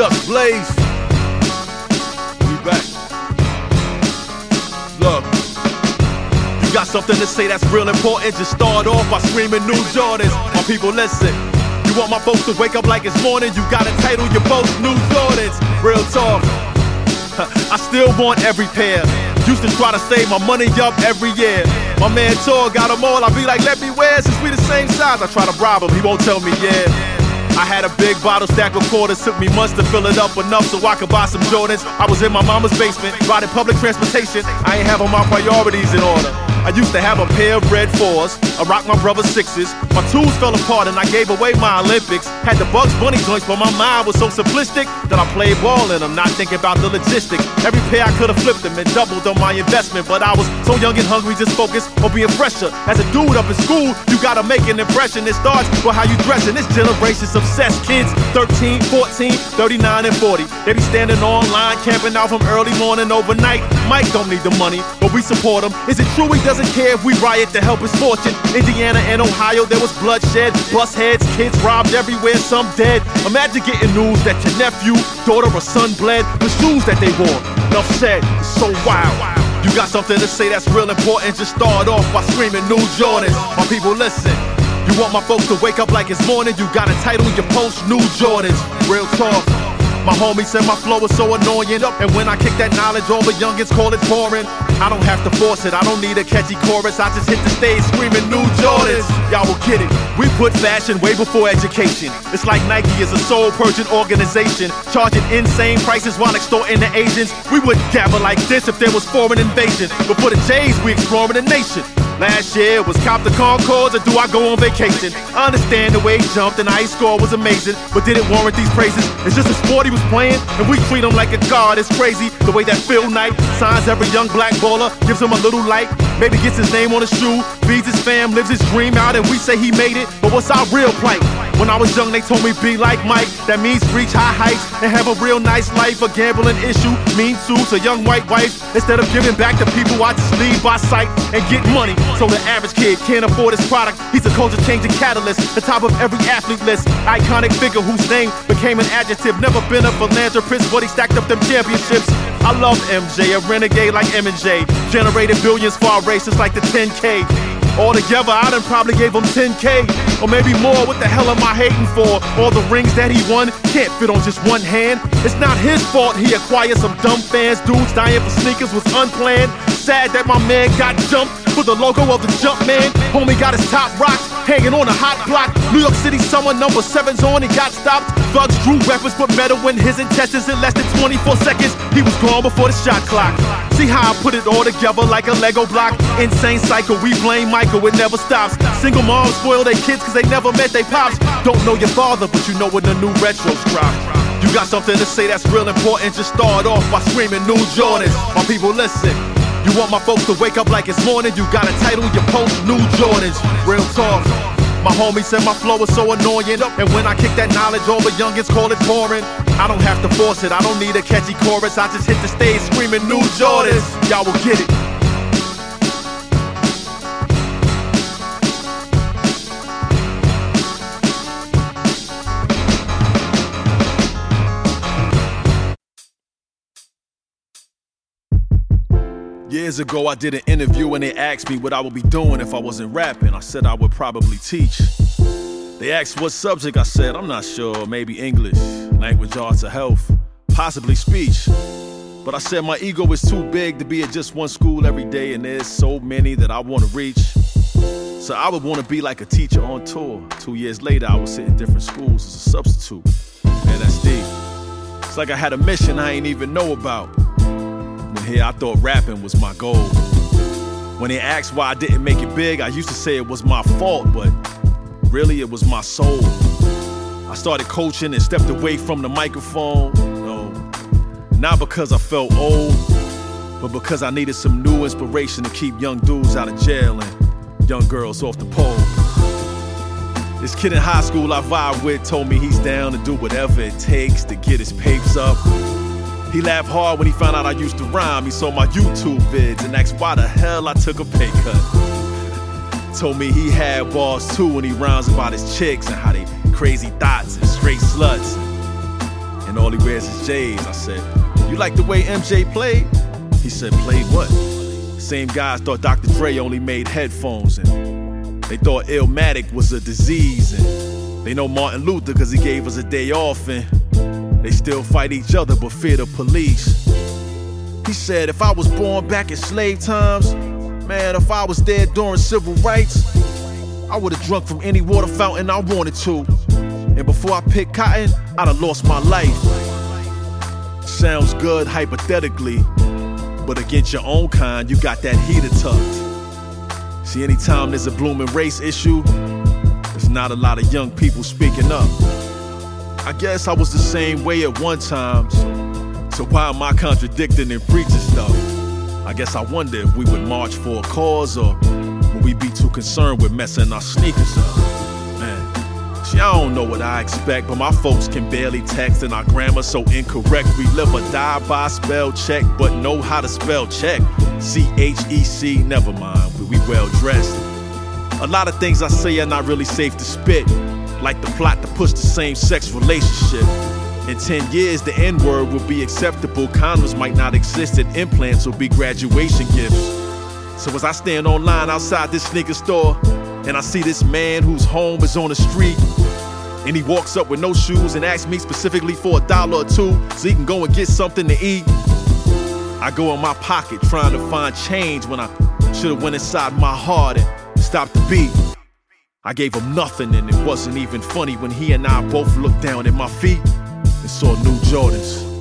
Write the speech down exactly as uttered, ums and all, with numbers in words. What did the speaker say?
Just Blaze. We back. Look, you got something to say that's real important, just start off by screaming New Jordans. My people, listen. You want my folks to wake up like it's morning, you gotta title your post New Jordans. Real talk. I still want every pair. Used to try to save my money up every year. My man Tor got them all, I be like, let me wear, since we the same size. I try to bribe him, he won't tell me yeah. I had a big bottle stacked with quarters, took me months to fill it up enough so I could buy some Jordans. I was in my mama's basement, riding public transportation. I ain't having my priorities in order. I used to have a pair of red fours, I rocked my brother's sixes. My tools fell apart and I gave away my Olympics. Had the Bugs Bunny joints, but my mind was so simplistic that I played ball in them, not thinking about the logistics. Every pair I could've flipped them and doubled on my investment, but I was so young and hungry, just focused on being fresher. As a dude up in school, you gotta make an impression. It starts with how you dress, and this generation's obsessed. Kids thirteen, fourteen, thirty-nine, and forty. They be standing online, camping out from early morning overnight. Mike don't need the money, but we support him. Is it true he doesn't care if we riot to help his fortune? Indiana and Ohio, there was bloodshed, bust heads, kids robbed everywhere, some dead. Imagine getting news that your nephew, daughter, or son bled for shoes that they wore. Enough said, it's so wild. You got something to say that's real important, just start off by screaming New Jordans. My people, listen. You want my folks to wake up like it's morning, you gotta title your post New Jordans. Real talk. My homie said my flow is so annoying, and when I kick that knowledge, all the youngins call it boring. I don't have to force it, I don't need a catchy chorus, I just hit the stage screaming New Jordans. Y'all will get it. We put fashion way before education. It's like Nike is a soul-purging organization, charging insane prices while extorting the Asians. We wouldn't gather like this if there was foreign invasion, but for the J's, we exploring the nation. Last year was cop the Concords or do I go on vacation? I understand the way he jumped and how he scored was amazing, but did it warrant these praises? It's just a sport he was playing, and we treat him like a god. It's crazy the way that Phil Knight signs every young black baller, gives him a little light, maybe gets his name on a shoe, feeds his fam, lives his dream out, and we say he made it. But what's our real plight? When I was young, they told me be like Mike. That means reach high heights and have a real nice life. A gambling issue, mean suits, a young white wife. Instead of giving back to people, I just leave by sight and get money. So the average kid can't afford his product. He's a culture-changing catalyst, the top of every athlete list. Iconic figure whose name became an adjective. Never been a philanthropist, but he stacked up them championships. I love M J, a renegade like M and J. Generated billions for our races like the ten K. Altogether, I done probably gave him ten K, or maybe more. What the hell am I hating for? All the rings that he won can't fit on just one hand. It's not his fault he acquired some dumb fans. Dudes dying for sneakers was unplanned. Sad that my man got jumped for the logo of the Jumpman. Homie got his top rocked, hanging on a hot block. New York City summer, number seven's on, he got stopped. Thugs drew weapons, put metal in his intestines. In less than twenty-four seconds, he was gone before the shot clock. See how I put it all together like a Lego block? Insane cycle, we blame Michael, it never stops. Single moms spoil their kids cause they never met their pops. Don't know your father, but you know when the new retros drop. You got something to say that's real important, just start off by screaming New Jordans. My people, listen. You want my folks to wake up like it's morning, you gotta title your post New Jordans. Real talk. My homie said my flow is so annoying, and when I kick that knowledge, all the youngins call it boring. I don't have to force it, I don't need a catchy chorus, I just hit the stage screaming New Jordans. Y'all will get it. Years ago, I did an interview and they asked me what I would be doing if I wasn't rapping. I said I would probably teach. They asked what subject, I said, I'm not sure, maybe English, language arts or health, possibly speech. But I said my ego is too big to be at just one school every day, and there's so many that I want to reach. So I would want to be like a teacher on tour. Two years later, I was sitting different schools as a substitute. Man, that's deep. It's like I had a mission I ain't even know about. Here, I thought rapping was my goal. When they asked why I didn't make it big, I used to say it was my fault, but really it was my soul. I started coaching and stepped away from the microphone. No, not because I felt old, but because I needed some new inspiration to keep young dudes out of jail and young girls off the pole. This kid in high school I vibe with told me he's down to do whatever it takes to get his papes up. He laughed hard when he found out I used to rhyme. He saw my YouTube vids and asked why the hell I took a pay cut. Told me he had bars too when he rhymes about his chicks and how they crazy thoughts and straight sluts. And and all he wears is J's. I said, you like the way M J played? He said, played what? Same guys thought Doctor Dre only made headphones, and they thought Illmatic was a disease, and they know Martin Luther cause he gave us a day off, and they still fight each other but fear the police. He said, if I was born back in slave times, man, if I was there during civil rights, I would've drunk from any water fountain I wanted to. And before I picked cotton, I'd have lost my life. Sounds good hypothetically, but against your own kind, you got that heater tucked. See, anytime there's a blooming race issue, there's not a lot of young people speaking up. I guess I was the same way at one time, so, so why am I contradicting and preaching stuff? I guess I wonder if we would march for a cause, or would we be too concerned with messing our sneakers up? Man, see, I don't know what I expect, but my folks can barely text and our grammar's so incorrect. We live or die by spell check, but know how to spell check. C H E C, never mind, but we well dressed. A lot of things I say are not really safe to spit, like the plot to push the same-sex relationship. In ten years, the N-word will be acceptable, condoms might not exist, and implants will be graduation gifts. So as I stand online outside this sneaker store, and I see this man whose home is on the street, and he walks up with no shoes and asks me specifically for a dollar or two so he can go and get something to eat, I go in my pocket trying to find change when I should've went inside my heart and stopped the beat. I gave him nothing, and it wasn't even funny when he and I both looked down at my feet and saw new Jordans.